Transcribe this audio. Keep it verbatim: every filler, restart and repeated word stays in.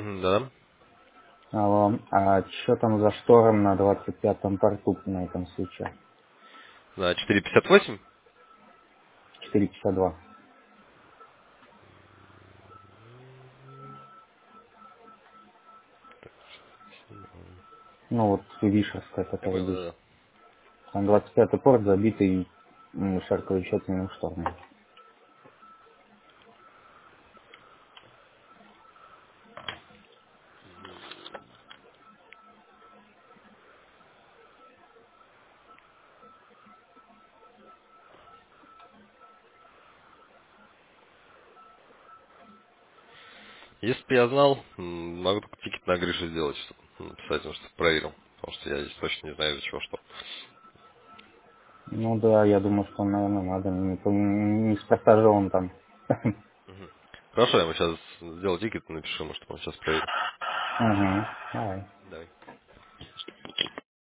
Да. Алло, а что там за шторм на двадцать пятом порту на этом свече? На четыре пятьдесят восемь? четыре пятьдесят два. Ну вот Вишерская, Я которая понял, идет. да, да. Там двадцать пятый порт забитый м, шарковещательным штормом. Если бы я знал, м, могу только тикет на Грише сделать, чтобы м, написать, ему, что проверил. Потому что я здесь точно не знаю, из-за чего что. Ну да, я думаю, что, наверное, надо. Не, по- неспроста же он там. Мгм. Хорошо, я ему сейчас сделал тикет и напишу ему, чтобы он сейчас проверил. Угу. Давай. Давай.